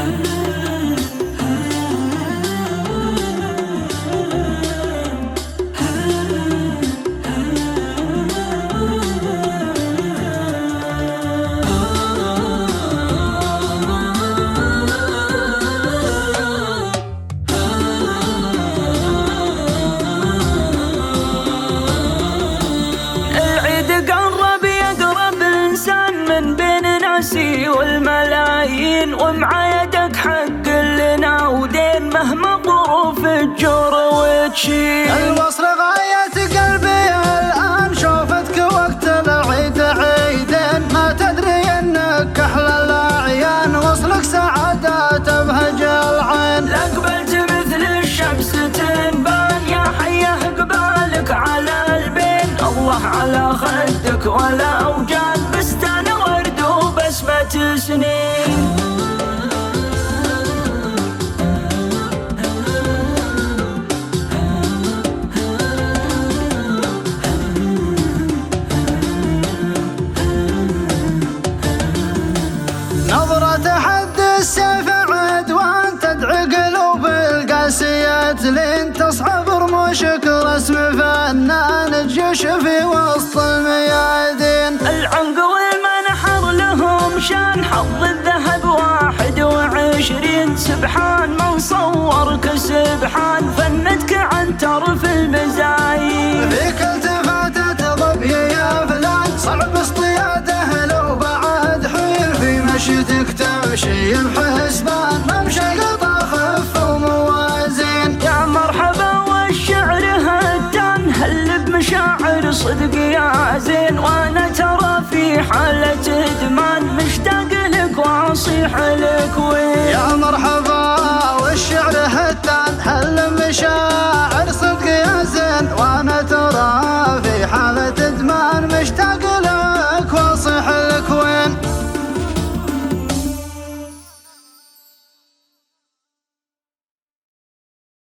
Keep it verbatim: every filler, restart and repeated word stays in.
والملايين ومع يدك حق لنا ودين مهما ظروف الجور وتشيل. الوصل غاية قلبي الآن شوفتك وقت العيد عيدين ما تدري انك احلى الاعيان وصلك سعادة تبهج العين. لقبلت مثل الشمس تنبان يا حيه قبالك على البين الله على خدك ولا اوجان بستان ورد وبسمة سنين. نظرة حد السيف عدوان تدعي قلوب القاسيات لين تصحب رموشك رسم فنان الجيش في وسط الميادين. العنق والمنحر لهم شان حظ الذهب واحد وعشرين سبحان من صورك سبحان فنتك عن ترف المزايين. فيك التفاتت ظبي يا فلان صعب اصطياده لو بعد حيل في مشيتك تمشي بحسبان ممشى قطع خف وموازين. يا مرحبا والشعر هتان هل بمشاعر صدق يا زين وانا ترى في حالة ادمان مشتاق لك واصيح لك وين. يا مرحبا والشعر هتان هل بمشاعر